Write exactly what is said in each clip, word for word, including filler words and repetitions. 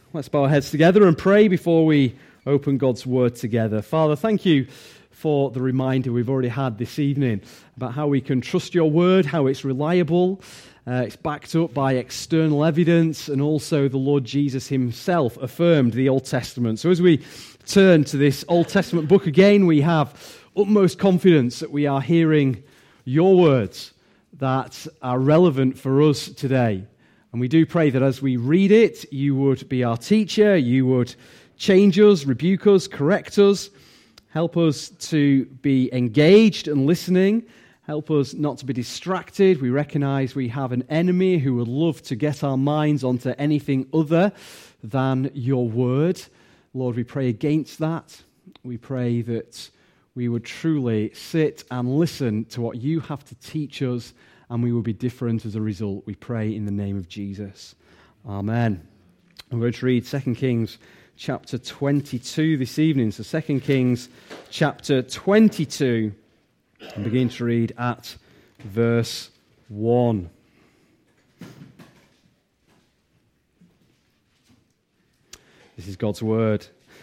Let's bow our heads together and pray before we open God's Word together. Father, thank you for the reminder we've already had this evening about how we can trust your Word, how it's reliable, uh, it's backed up by external evidence, and also the Lord Jesus himself affirmed the Old Testament. So as we turn to this Old Testament book again, we have utmost confidence that we are hearing your words that are relevant for us today. And we do pray that as we read it, you would be our teacher, you would change us, rebuke us, correct us, help us to be engaged and listening, help us not to be distracted. We recognize we have an enemy who would love to get our minds onto anything other than your word. Lord, we pray against that. We pray that we would truly sit and listen to what you have to teach us, and we will be different as a result. We pray in the name of Jesus. Amen. I'm going to read Second Kings chapter twenty-two this evening. So Second Kings chapter twenty-two, and begin to read at verse one. This is God's word.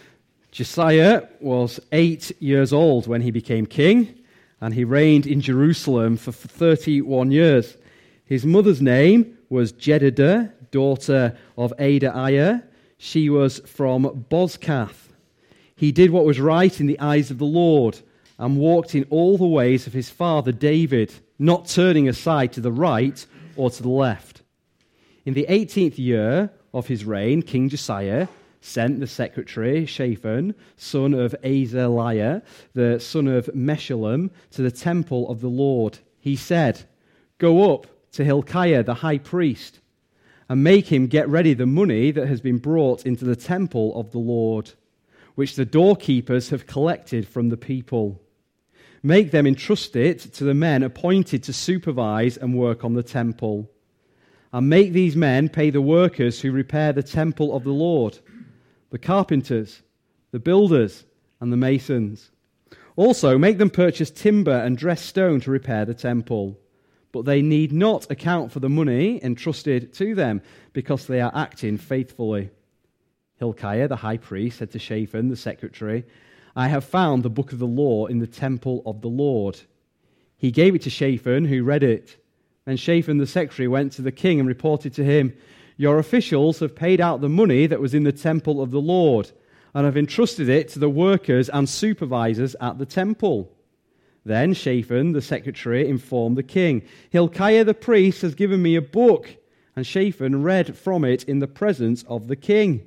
Josiah was eight years old when he became king, and he reigned in Jerusalem for thirty-one years. His mother's name was Jedidah, daughter of Adaiah. She was from Bozkath. He did what was right in the eyes of the Lord, and walked in all the ways of his father David, not turning aside to the right or to the left. In the eighteenth year of his reign, King Josiah sent the secretary, Shaphan, son of Azaliah, the son of Meshullam, to the temple of the Lord. He said, "Go up to Hilkiah the high priest, and make him get ready the money that has been brought into the temple of the Lord, which the doorkeepers have collected from the people. Make them entrust it to the men appointed to supervise and work on the temple. And make these men pay the workers who repair the temple of the Lord, the carpenters, the builders, and the masons. Also, make them purchase timber and dressed stone to repair the temple. But they need not account for the money entrusted to them, because they are acting faithfully." Hilkiah, the high priest, said to Shaphan, the secretary, "I have found the book of the law in the temple of the Lord." He gave it to Shaphan, who read it. Then Shaphan, the secretary, went to the king and reported to him, "Your officials have paid out the money that was in the temple of the Lord, and have entrusted it to the workers and supervisors at the temple." Then Shaphan, the secretary, informed the king, "Hilkiah the priest has given me a book." And Shaphan read from it in the presence of the king.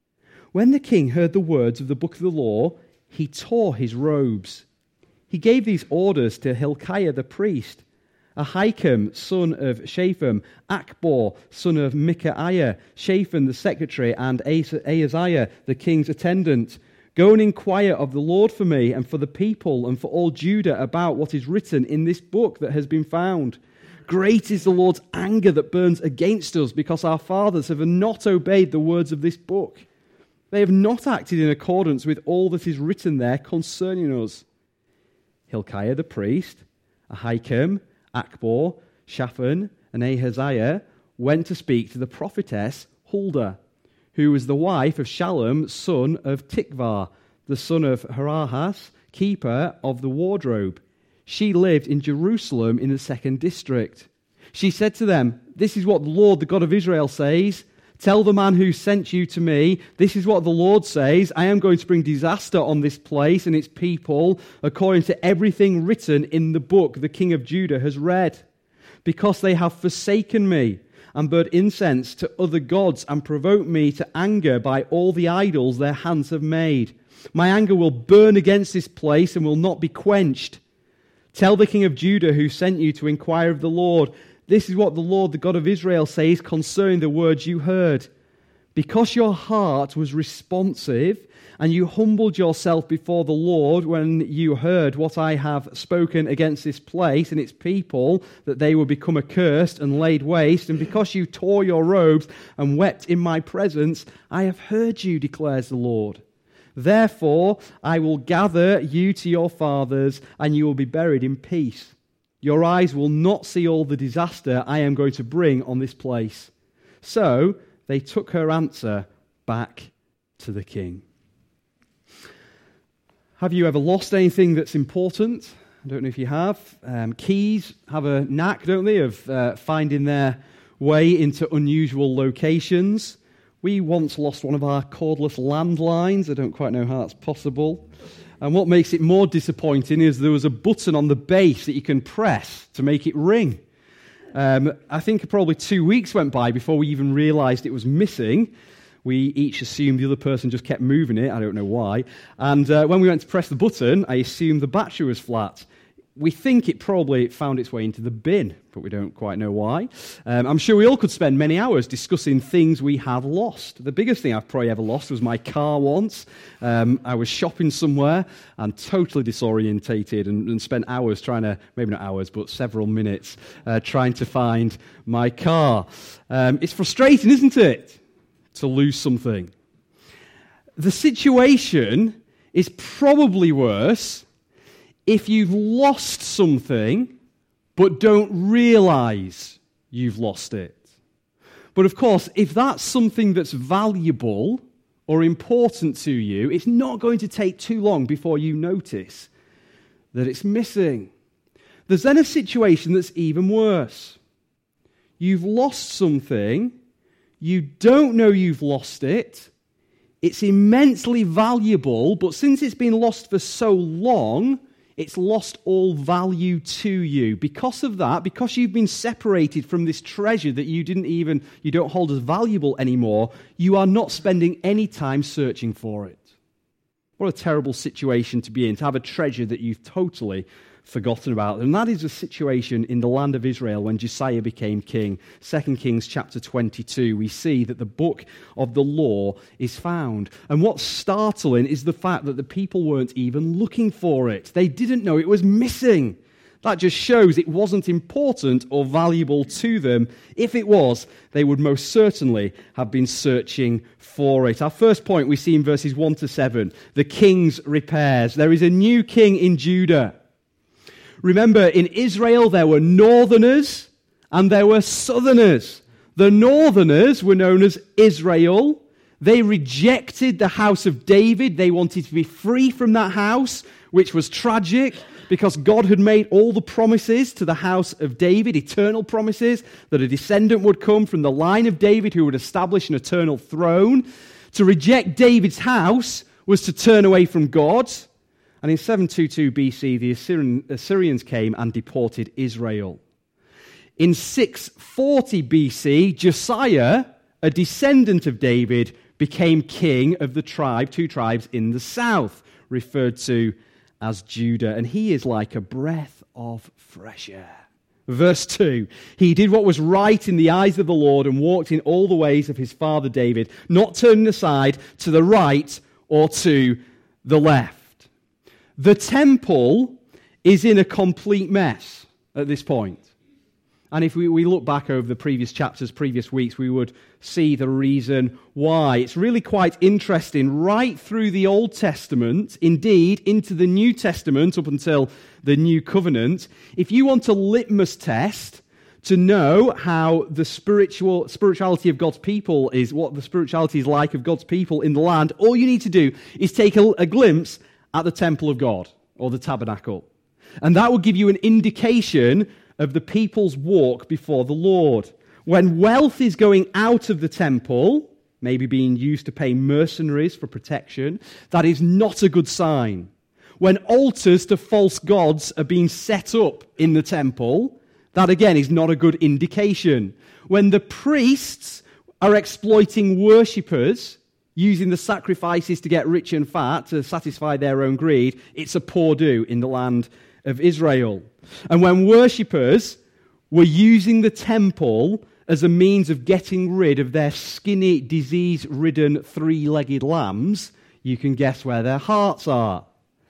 When the king heard the words of the book of the law, he tore his robes. He gave these orders to Hilkiah the priest: Ahikam, son of Shaphan, Akbor, son of Micaiah, Shaphan the secretary, and Ahaziah, the king's attendant. "Go and inquire of the Lord for me and for the people and for all Judah about what is written in this book that has been found. Great is the Lord's anger that burns against us, because our fathers have not obeyed the words of this book. They have not acted in accordance with all that is written there concerning us." Hilkiah the priest, Ahikam, Akbor, Shaphan, and Ahaziah went to speak to the prophetess Huldah, who was the wife of Shallum, son of Tikvah, the son of Harahas, keeper of the wardrobe. She lived in Jerusalem in the second district. She said to them, "This is what the Lord, the God of Israel, says. Tell the man who sent you to me, this is what the Lord says. I am going to bring disaster on this place and its people, according to everything written in the book the king of Judah has read. Because they have forsaken me and burned incense to other gods and provoked me to anger by all the idols their hands have made. My anger will burn against this place and will not be quenched. Tell the king of Judah who sent you to inquire of the Lord, this is what the Lord, the God of Israel, says concerning the words you heard. Because your heart was responsive and you humbled yourself before the Lord when you heard what I have spoken against this place and its people, that they will become accursed and laid waste, and because you tore your robes and wept in my presence, I have heard you, declares the Lord. Therefore, I will gather you to your fathers, and you will be buried in peace. Your eyes will not see all the disaster I am going to bring on this place." So they took her answer back to the king. Have you ever lost anything that's important? I don't know if you have. Um, keys have a knack, don't they, of uh, finding their way into unusual locations. We once lost one of our cordless landlines. I don't quite know how that's possible. And what makes it more disappointing is there was a button on the base that you can press to make it ring. Um, I think probably two weeks went by before we even realized it was missing. We each assumed the other person just kept moving it. I don't know why. And uh, when we went to press the button, I assumed the battery was flat. We think it probably found its way into the bin, but we don't quite know why. Um, I'm sure we all could spend many hours discussing things we have lost. The biggest thing I've probably ever lost was my car once. Um, I was shopping somewhere and totally disorientated and, and spent hours trying to, maybe not hours, but several minutes, uh, trying to find my car. Um, it's frustrating, isn't it, to lose something? The situation is probably worse if you've lost something but don't realize you've lost it. But of course, if that's something that's valuable or important to you, it's not going to take too long before you notice that it's missing. There's then a situation that's even worse. You've lost something, you don't know you've lost it, it's immensely valuable, but since it's been lost for so long, it's lost all value to you. Because of that, because you've been separated from this treasure that you didn't even, you don't hold as valuable anymore, you are not spending any time searching for it. What a terrible situation to be in, to have a treasure that you've totally forgotten about. And that is the situation in the land of Israel when Josiah became king. Second Kings chapter twenty-two, we see that the book of the law is found. And what's startling is the fact that the people weren't even looking for it. They didn't know it was missing. That just shows it wasn't important or valuable to them. If it was, they would most certainly have been searching for it. Our first point we see in verses one to seven, the king's repairs. There is a new king in Judah. Remember, in Israel, there were northerners and there were southerners. The northerners were known as Israel. They rejected the house of David. They wanted to be free from that house, which was tragic because God had made all the promises to the house of David, eternal promises, that a descendant would come from the line of David who would establish an eternal throne. To reject David's house was to turn away from God. And in seven twenty-two B C, the Assyrian, Assyrians came and deported Israel. In six forty B C, Josiah, a descendant of David, became king of the tribe, two tribes in the south, referred to as Judah. And he is like a breath of fresh air. Verse two, he did what was right in the eyes of the Lord and walked in all the ways of his father David, not turning aside to the right or to the left. The temple is in a complete mess at this point. And if we, we look back over the previous chapters, previous weeks, we would see the reason why. It's really quite interesting. Right through the Old Testament, indeed, into the New Testament, up until the New Covenant, if you want a litmus test to know how the spiritual spirituality of God's people is, what the spirituality is like of God's people in the land, all you need to do is take a, a glimpse at the temple of God, or the tabernacle. And that will give you an indication of the people's walk before the Lord. When wealth is going out of the temple, maybe being used to pay mercenaries for protection, that is not a good sign. When altars to false gods are being set up in the temple, that again is not a good indication. When the priests are exploiting worshippers, using the sacrifices to get rich and fat to satisfy their own greed, it's a poor do in the land of Israel. And when worshippers were using the temple as a means of getting rid of their skinny, disease-ridden, three-legged lambs, you can guess where their hearts are.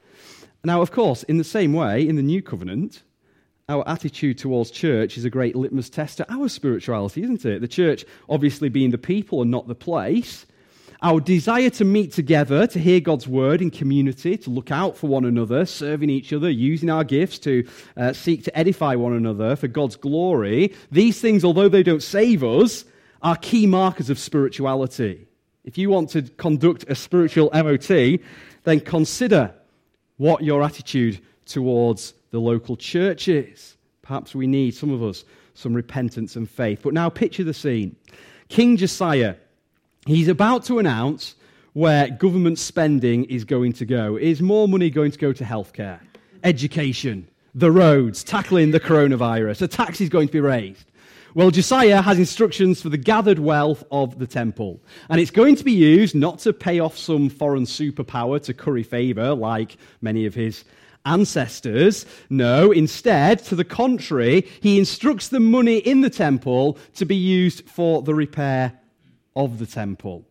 Now, of course, in the same way, in the New Covenant, our attitude towards church is a great litmus test to our spirituality, isn't it? The church obviously being the people and not the place. Our desire to meet together, to hear God's word in community, to look out for one another, serving each other, using our gifts to uh, seek to edify one another for God's glory. These things, although they don't save us, are key markers of spirituality. If you want to conduct a spiritual M O T, then consider what your attitude towards the local church is. Perhaps we need, some of us, some repentance and faith. But now picture the scene. King Josiah, he's about to announce where government spending is going to go. Is more money going to go to healthcare, education, the roads, tackling the coronavirus? A tax is going to be raised. Well, Josiah has instructions for the gathered wealth of the temple. And it's going to be used not to pay off some foreign superpower to curry favour like many of his ancestors. No, instead, to the contrary, he instructs the money in the temple to be used for the repair of the temple.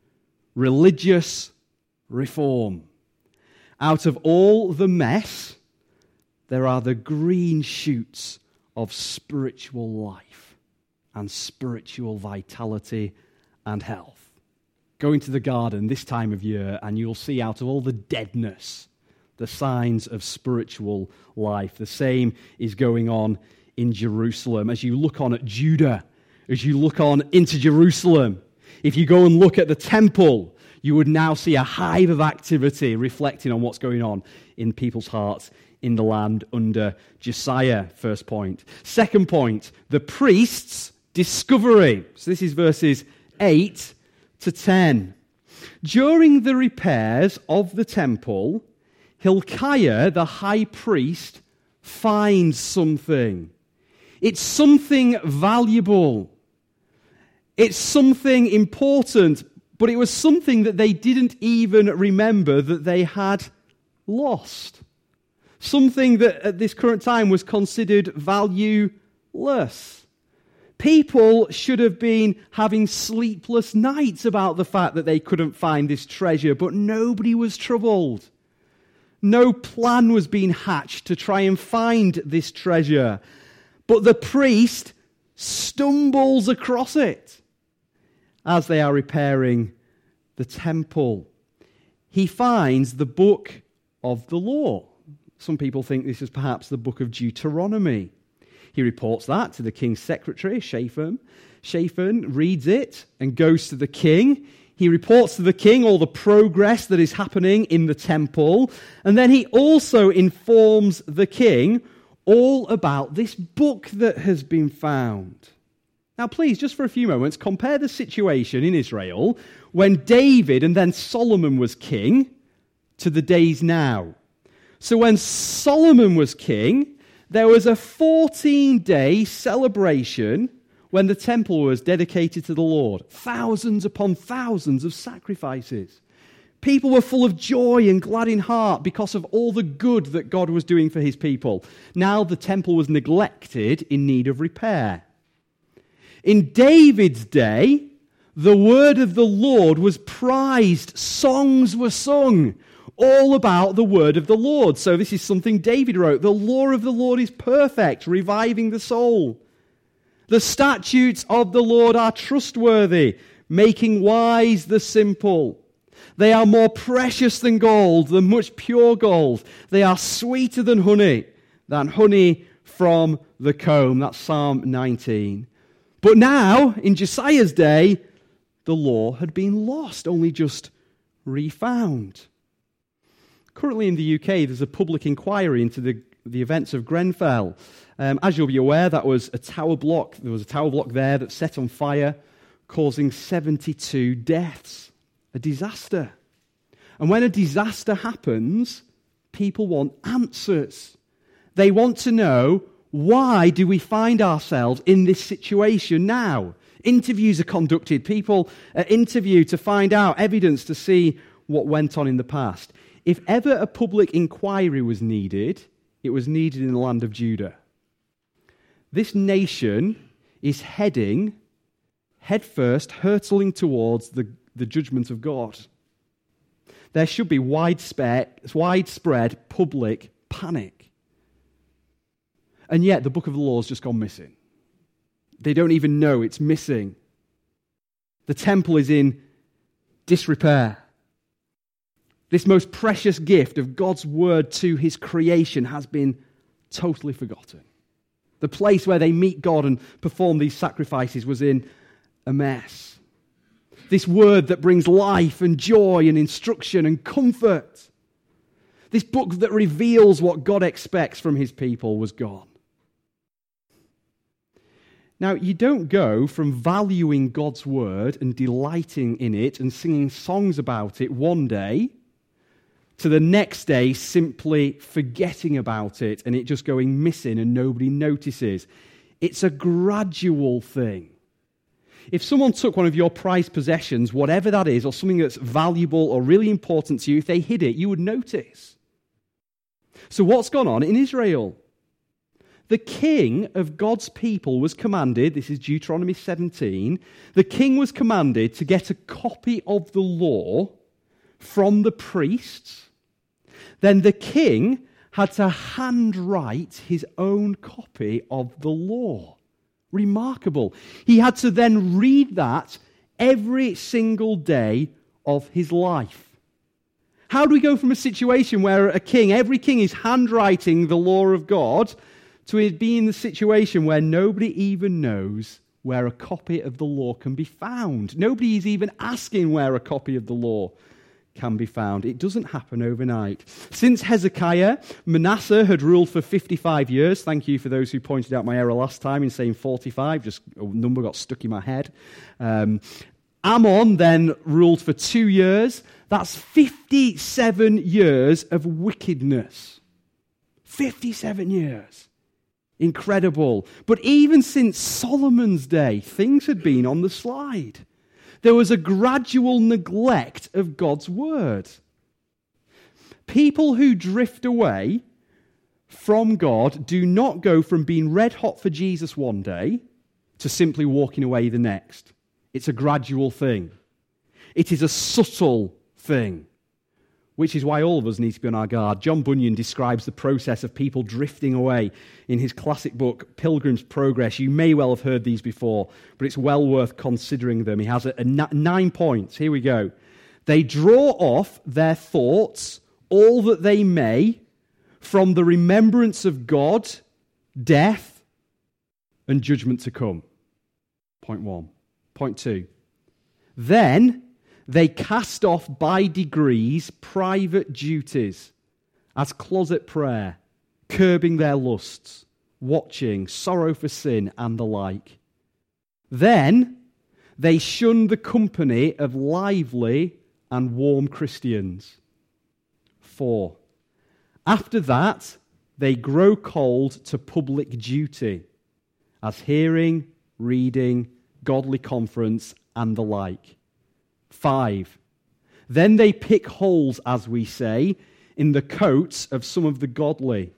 Religious reform. Out of all the mess, there are the green shoots of spiritual life and spiritual vitality and health. Go into the garden this time of year and you'll see out of all the deadness, the signs of spiritual life. The same is going on in Jerusalem. As you look on at Judah, as you look on into Jerusalem, if you go and look at the temple, you would now see a hive of activity reflecting on what's going on in people's hearts in the land under Josiah, first point. Second point, the priests' discovery. So this is verses eight to ten. During the repairs of the temple, Hilkiah, the high priest, finds something. It's something valuable. It's something important, but it was something that they didn't even remember that they had lost. Something that at this current time was considered valueless. People should have been having sleepless nights about the fact that they couldn't find this treasure, but nobody was troubled. No plan was being hatched to try and find this treasure. But the priest stumbles across it as they are repairing the temple. He finds the book of the law. Some people think this is perhaps the book of Deuteronomy. He reports that to the king's secretary, Shaphan. Shaphan reads it and goes to the king. He reports to the king all the progress that is happening in the temple. And then he also informs the king all about this book that has been found. Now, please, just for a few moments, compare the situation in Israel when David and then Solomon was king to the days now. So when Solomon was king, there was a fourteen-day celebration when the temple was dedicated to the Lord. Thousands upon thousands of sacrifices. People were full of joy and glad in heart because of all the good that God was doing for his people. Now the temple was neglected in need of repair. In David's day, the word of the Lord was prized. Songs were sung all about the word of the Lord. So this is something David wrote. The law of the Lord is perfect, reviving the soul. The statutes of the Lord are trustworthy, making wise the simple. They are more precious than gold, than much pure gold. They are sweeter than honey, than honey from the comb. That's Psalm nineteen. But now, in Josiah's day, the law had been lost, only just refound. Currently in the U K, there's a public inquiry into the, the events of Grenfell. Um, as you'll be aware, that was a tower block. There was a tower block there that set on fire, causing seventy-two deaths. A disaster. And when a disaster happens, people want answers. They want to know, why do we find ourselves in this situation now? Interviews are conducted. People are interviewed to find out evidence to see what went on in the past. If ever a public inquiry was needed, it was needed in the land of Judah. This nation is heading, headfirst, hurtling towards the, the judgment of God. There should be widespread, widespread public panic. And yet the book of the law has just gone missing. They don't even know it's missing. The temple is in disrepair. This most precious gift of God's word to his creation has been totally forgotten. The place where they meet God and perform these sacrifices was in a mess. This word that brings life and joy and instruction and comfort. This book that reveals what God expects from his people was gone. Now, you don't go from valuing God's word and delighting in it and singing songs about it one day to the next day simply forgetting about it and it just going missing and nobody notices. It's a gradual thing. If someone took one of your prized possessions, whatever that is, or something that's valuable or really important to you, if they hid it, you would notice. So what's gone on in Israel? The king of God's people was commanded, this is Deuteronomy seventeen, the king was commanded to get a copy of the law from the priests. Then the king had to handwrite his own copy of the law. Remarkable. He had to then read that every single day of his life. How do we go from a situation where a king, every king is handwriting the law of God, to it being in the situation where nobody even knows where a copy of the law can be found? Nobody is even asking where a copy of the law can be found. It doesn't happen overnight. Since Hezekiah, Manasseh had ruled for fifty-five years. Thank you for those who pointed out my error last time in saying forty-five. Just a number got stuck in my head. Um, Ammon then ruled for two years. That's fifty-seven years of wickedness. fifty-seven years. Incredible. But even since Solomon's day, things had been on the slide. There was a gradual neglect of God's word. People who drift away from God do not go from being red hot for Jesus one day to simply walking away the next. It's a gradual thing. It is a subtle thing, which is why all of us need to be on our guard. John Bunyan describes the process of people drifting away in his classic book, Pilgrim's Progress. You may well have heard these before, but it's well worth considering them. He has a, a n- nine points. Here we go. They draw off their thoughts, all that they may, from the remembrance of God, death, and judgment to come. Point one. Point two. Then they cast off by degrees private duties as closet prayer, curbing their lusts, watching, sorrow for sin, and the like. Then they shun the company of lively and warm Christians. Four. After that, they grow cold to public duty, as hearing, reading, godly conference, and the like. Five. Then they pick holes, as we say, in the coats of some of the godly,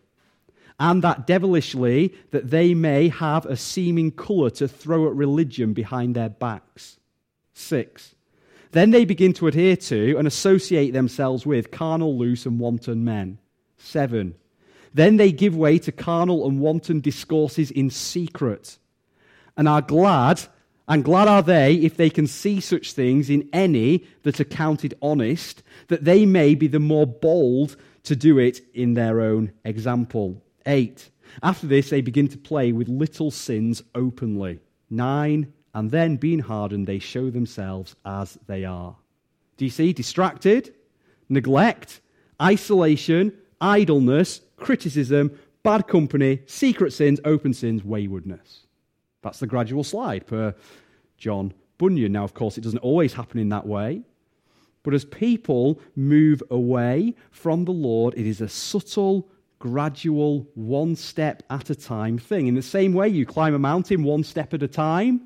and that devilishly that they may have a seeming colour to throw at religion behind their backs. Six. Then they begin to adhere to and associate themselves with carnal, loose, and wanton men. Seven. Then they give way to carnal and wanton discourses in secret, and are glad And glad are they if they can see such things in any that are counted honest, that they may be the more bold to do it in their own example. Eight. After this, they begin to play with little sins openly. Nine. And then, being hardened, they show themselves as they are. Do you see? Distracted, neglect, isolation, idleness, criticism, bad company, secret sins, open sins, waywardness. That's the gradual slide per John Bunyan. Now, of course, it doesn't always happen in that way. But as people move away from the Lord, it is a subtle, gradual, one step at a time thing. In the same way you climb a mountain one step at a time,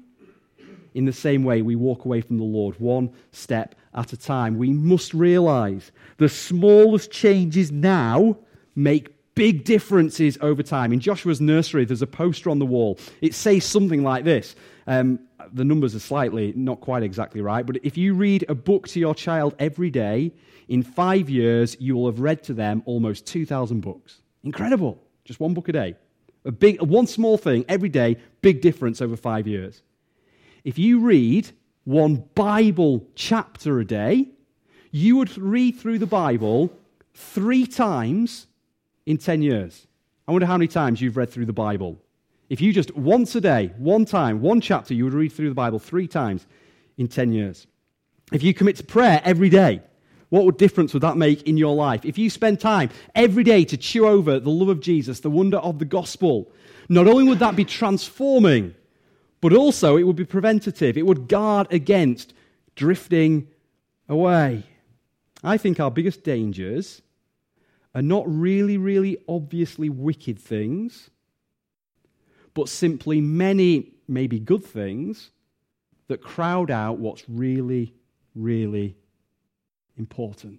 in the same way we walk away from the Lord one step at a time. We must realize the smallest changes now make big differences over time. In Joshua's nursery, there's a poster on the wall. It says something like this. Um, the numbers are slightly, not quite exactly right, but if you read a book to your child every day, in five years, you will have read to them almost two thousand books. Incredible. Just one book a day. A big, one small thing every day, big difference over five years. If you read one Bible chapter a day, you would read through the Bible three times in ten years. I wonder how many times you've read through the Bible. If you just once a day, one time, one chapter, you would read through the Bible three times in ten years. If you commit to prayer every day, what difference would that make in your life? If you spend time every day to chew over the love of Jesus, the wonder of the gospel, not only would that be transforming, but also it would be preventative. It would guard against drifting away. I think our biggest dangers are not really, really obviously wicked things, but simply many, maybe good things that crowd out what's really, really important.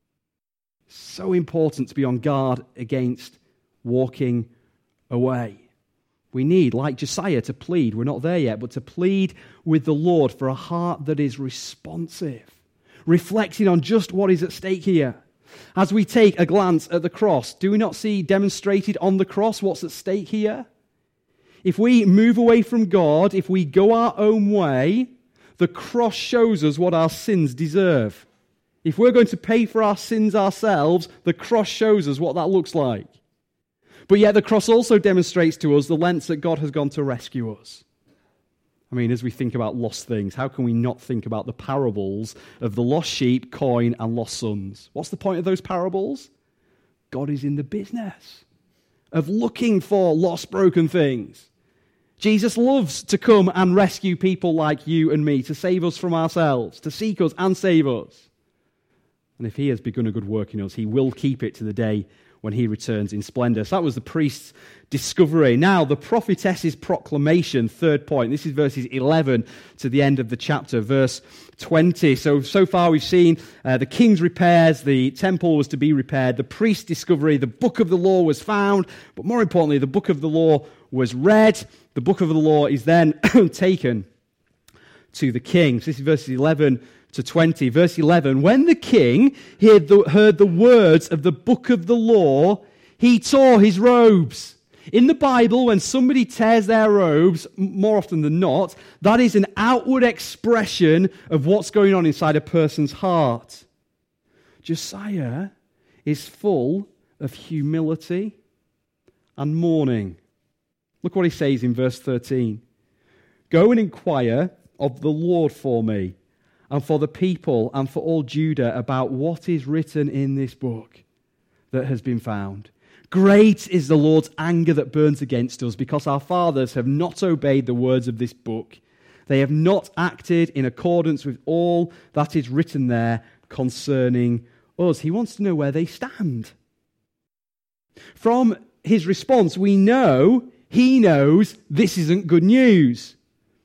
So important to be on guard against walking away. We need, like Josiah, to plead. We're not there yet, but to plead with the Lord for a heart that is responsive, reflecting on just what is at stake here. As we take a glance at the cross, do we not see demonstrated on the cross what's at stake here? If we move away from God, if we go our own way, the cross shows us what our sins deserve. If we're going to pay for our sins ourselves, the cross shows us what that looks like. But yet the cross also demonstrates to us the lengths that God has gone to rescue us. I mean, as we think about lost things, how can we not think about the parables of the lost sheep, coin, and lost sons? What's the point of those parables? God is in the business of looking for lost, broken things. Jesus loves to come and rescue people like you and me, to save us from ourselves, to seek us and save us. And if he has begun a good work in us, he will keep it to the day when he returns in splendor. So that was the priest's discovery. Now, the prophetess's proclamation, third point. This is verses eleven to the end of the chapter, verse twenty. So, so far we've seen uh, the king's repairs, the temple was to be repaired, the priest's discovery, the book of the law was found, but more importantly, the book of the law was read. The book of the law is then taken to the king. So this is verses eleven to twenty. Verse eleven, when the king heard the, heard the words of the book of the law, he tore his robes. In the Bible, when somebody tears their robes, more often than not, that is an outward expression of what's going on inside a person's heart. Josiah is full of humility and mourning. Look what he says in verse thirteen. Go and inquire of the Lord for me, and for the people, and for all Judah, about what is written in this book that has been found. Great is the Lord's anger that burns against us, because our fathers have not obeyed the words of this book. They have not acted in accordance with all that is written there concerning us. He wants to know where they stand. From his response, we know he knows this isn't good news.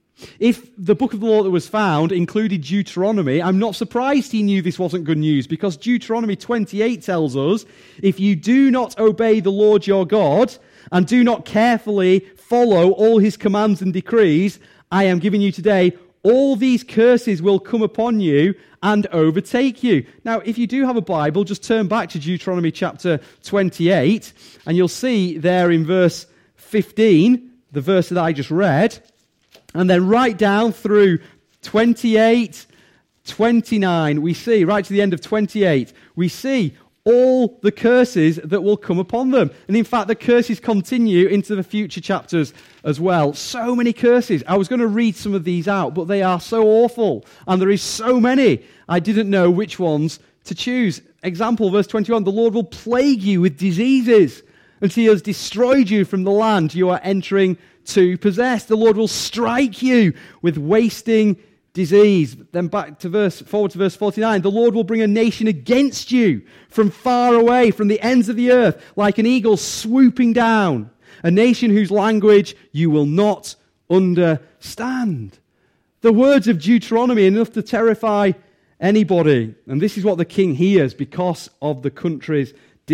If the book of the law that was found included Deuteronomy, I'm not surprised he knew this wasn't good news, because Deuteronomy twenty-eight tells us, if you do not obey the Lord your God and do not carefully follow all his commands and decrees I am giving you today, all these curses will come upon you and overtake you. Now, if you do have a Bible, just turn back to Deuteronomy chapter twenty-eight, and you'll see there in verse fifteen, the verse that I just read, and then right down through twenty-eight, twenty-nine, we see, right to the end of twenty-eight, we see all the curses that will come upon them. And in fact, the curses continue into the future chapters as well. So many curses. I was going to read some of these out, but they are so awful. And there is so many, I didn't know which ones to choose. Example, verse twenty-one, the Lord will plague you with diseases until he has destroyed you from the land you are entering to possess. The Lord will strike you with wasting disease. Then back to verse, forward to verse forty-nine. The Lord will bring a nation against you from far away, from the ends of the earth, like an eagle swooping down. A nation whose language you will not understand. The words of Deuteronomy are enough to terrify anybody. And this is what the king hears because of the country's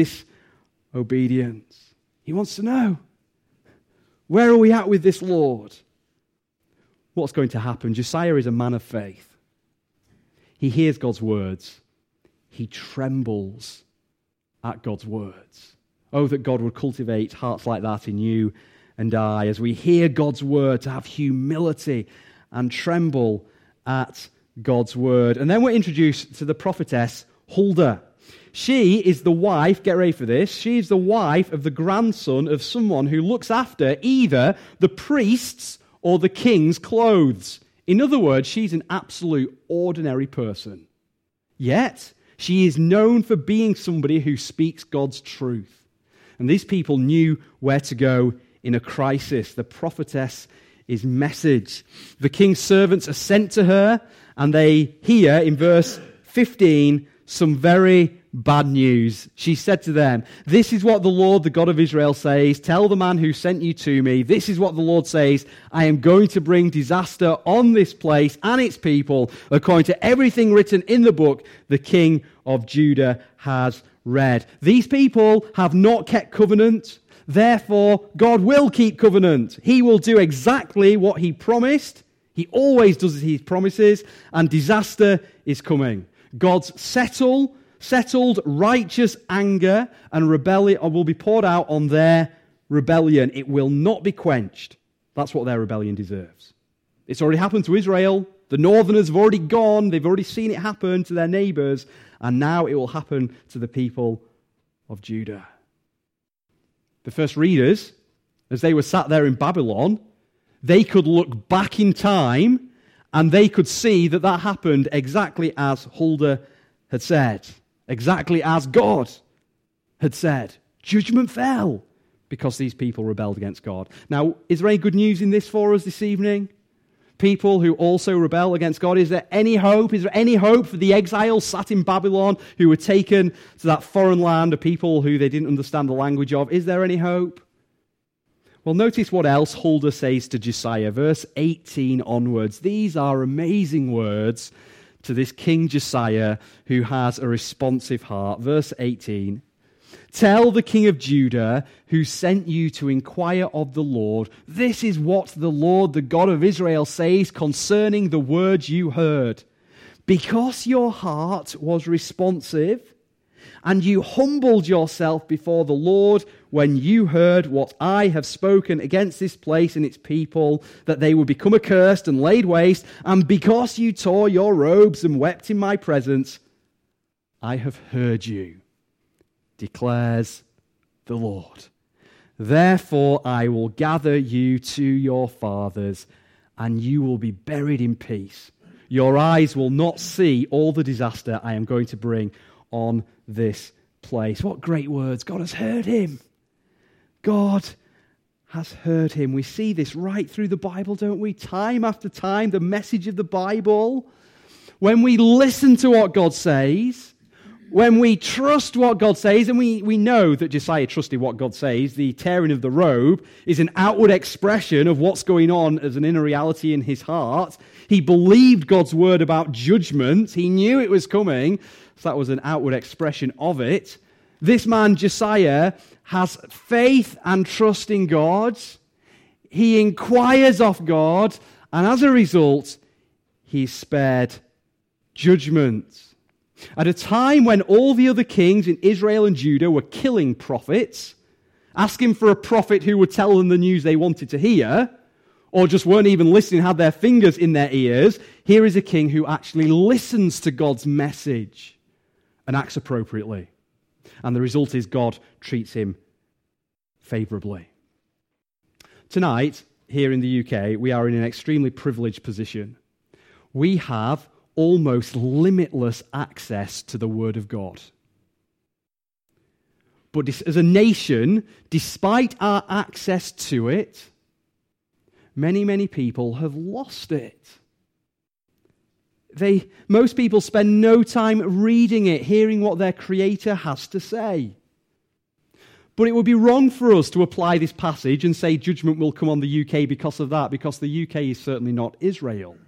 disobedience. He wants to know, where are we at with this Lord? What's going to happen? Josiah is a man of faith. He hears God's words. He trembles at God's words. Oh, that God would cultivate hearts like that in you and I, as we hear God's word, to have humility and tremble at God's word. And then we're introduced to the prophetess Huldah. She is the wife, get ready for this, she is the wife of the grandson of someone who looks after either the priest's or the king's clothes In other words, she's an absolute ordinary person. Yet, she is known for being somebody who speaks God's truth. And these people knew where to go in a crisis. The prophetess is message. The king's servants are sent to her, and they hear in verse fifteen some very bad news. She said to them, "This is what the Lord, the God of Israel, says. Tell the man who sent you to me, this is what the Lord says. I am going to bring disaster on this place and its people, according to everything written in the book the king of Judah has read." These people have not kept covenant. Therefore, God will keep covenant. He will do exactly what he promised. He always does his promises, and disaster is coming. God's settle, settled righteous anger and rebellion will be poured out on their rebellion. It will not be quenched. That's what their rebellion deserves. It's already happened to Israel. The northerners have already gone. They've already seen it happen to their neighbors. And now it will happen to the people of Judah. The first readers, as they were sat there in Babylon, they could look back in time and they could see that that happened exactly as Huldah had said, exactly as God had said. Judgment fell because these people rebelled against God. Now, is there any good news in this for us this evening? People who also rebel against God. Is there any hope? Is there any hope for the exiles sat in Babylon who were taken to that foreign land of people who they didn't understand the language of? Is there any hope? Well, notice what else Huldah says to Josiah, verse eighteen onwards. These are amazing words to this King Josiah who has a responsive heart. Verse eighteen. "Tell the king of Judah who sent you to inquire of the Lord, this is what the Lord, the God of Israel, says concerning the words you heard. Because your heart was responsive, and you humbled yourself before the Lord when you heard what I have spoken against this place and its people, that they would become accursed and laid waste, and because you tore your robes and wept in my presence, I have heard you, declares the Lord. Therefore I will gather you to your fathers, and you will be buried in peace. Your eyes will not see all the disaster I am going to bring on this place." What great words. God has heard him. God has heard him. We see this right through the Bible, don't we? Time after time, the message of the Bible. When we listen to what God says, when we trust what God says, and we, we know that Josiah trusted what God says, the tearing of the robe is an outward expression of what's going on as an inner reality in his heart. He believed God's word about judgment. He knew it was coming, so that was an outward expression of it. This man, Josiah, has faith and trust in God. He inquires of God, and as a result, he's spared judgment. At a time when all the other kings in Israel and Judah were killing prophets, asking for a prophet who would tell them the news they wanted to hear, or just weren't even listening, had their fingers in their ears, here is a king who actually listens to God's message and acts appropriately. And the result is God treats him favorably. Tonight, here in the U K, we are in an extremely privileged position. We have almost limitless access to the Word of God. But as a nation, despite our access to it, many, many people have lost it. They, most people spend no time reading it, hearing what their Creator has to say. But it would be wrong for us to apply this passage and say judgment will come on the U K because of that, because the U K is certainly not Israel.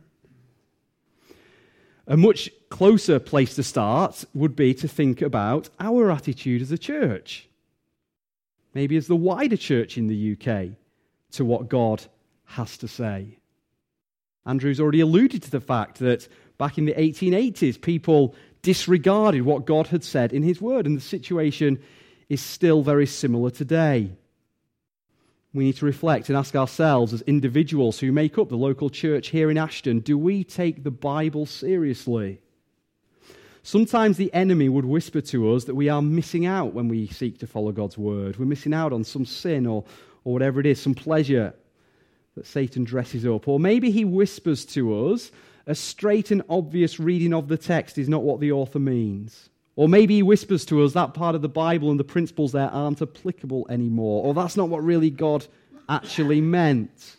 A much closer place to start would be to think about our attitude as a church, maybe as the wider church in the U K, to what God has to say. Andrew's already alluded to the fact that back in the eighteen eighties, people disregarded what God had said in his word, and the situation is still very similar today. We need to reflect and ask ourselves as individuals who make up the local church here in Ashton, do we take the Bible seriously? Sometimes the enemy would whisper to us that we are missing out when we seek to follow God's word. We're missing out on some sin or, or whatever it is, some pleasure that Satan dresses up. Or maybe he whispers to us, a straight and obvious reading of the text is not what the author means. Or maybe he whispers to us that part of the Bible and the principles there aren't applicable anymore. Or that's not what really God actually meant.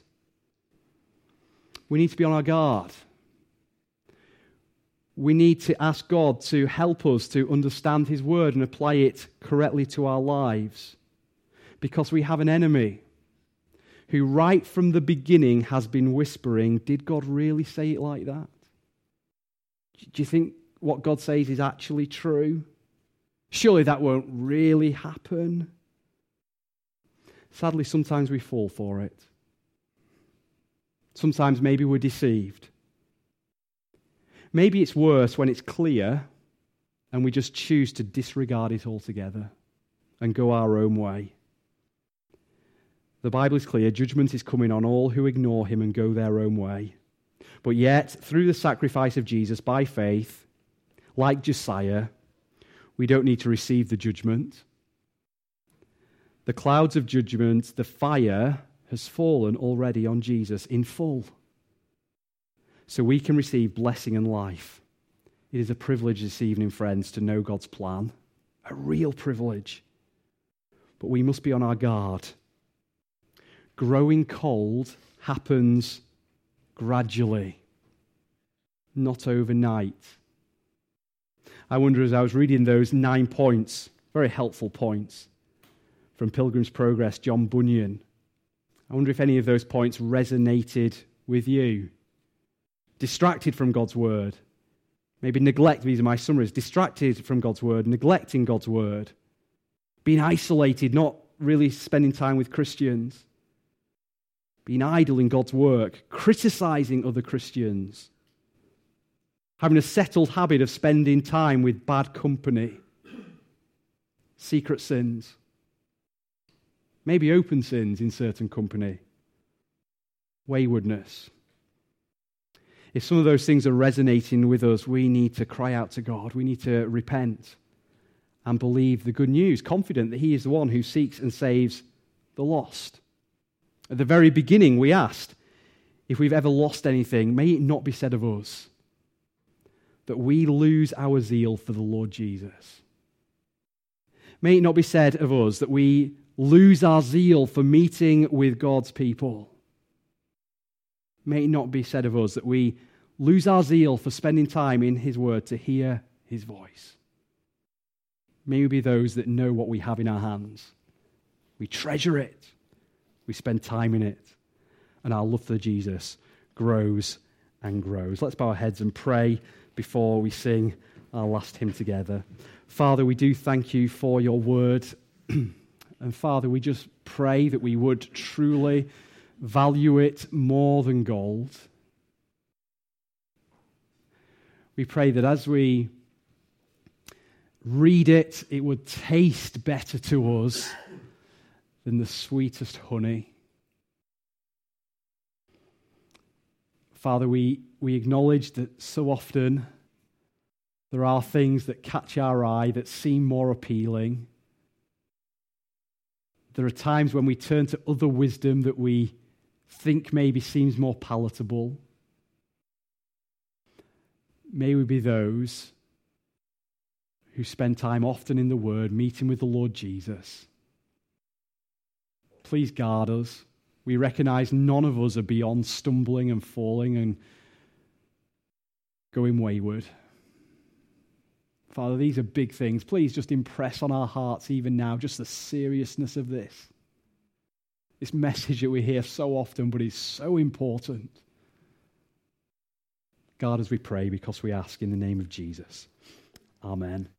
We need to be on our guard. We need to ask God to help us to understand his word and apply it correctly to our lives. Because we have an enemy who right from the beginning has been whispering, did God really say it like that? Do you think what God says is actually true? Surely that won't really happen. Sadly, sometimes we fall for it. Sometimes maybe we're deceived. Maybe it's worse when it's clear and we just choose to disregard it altogether and go our own way. The Bible is clear, judgment is coming on all who ignore him and go their own way. But yet, through the sacrifice of Jesus by faith, like Josiah, we don't need to receive the judgment. The clouds of judgment, the fire, has fallen already on Jesus in full. So we can receive blessing and life. It is a privilege this evening, friends, to know God's plan. A real privilege. But we must be on our guard. Growing cold happens gradually, not overnight. I wonder, as I was reading those nine points, very helpful points, from Pilgrim's Progress, John Bunyan, I wonder if any of those points resonated with you. Distracted from God's word. Maybe neglect, these are my summaries. Distracted from God's word, neglecting God's word. Being isolated, not really spending time with Christians. Being idle in God's work. Criticizing other Christians. Having a settled habit of spending time with bad company. Secret sins. Maybe open sins in certain company. Waywardness. If some of those things are resonating with us, we need to cry out to God. We need to repent and believe the good news, confident that he is the one who seeks and saves the lost. At the very beginning, we asked, if we've ever lost anything, may it not be said of us that we lose our zeal for the Lord Jesus. May it not be said of us that we lose our zeal for meeting with God's people. May it not be said of us that we lose our zeal for spending time in his word to hear his voice. May we be those that know what we have in our hands. We treasure it. We spend time in it. And our love for Jesus grows and grows. Let's bow our heads and pray before we sing our last hymn together. Father, we do thank you for your word. And Father, we just pray that we would truly value it more than gold. We pray that as we read it, it would taste better to us than the sweetest honey. Father, we, we acknowledge that so often there are things that catch our eye that seem more appealing. There are times when we turn to other wisdom that we think maybe seems more palatable. May we be those who spend time often in the Word, meeting with the Lord Jesus. Please guard us. We recognize none of us are beyond stumbling and falling and going wayward. Father, these are big things. Please just impress on our hearts even now just the seriousness of this. This message that we hear so often, but is so important. God, as we pray, because we ask in the name of Jesus. Amen.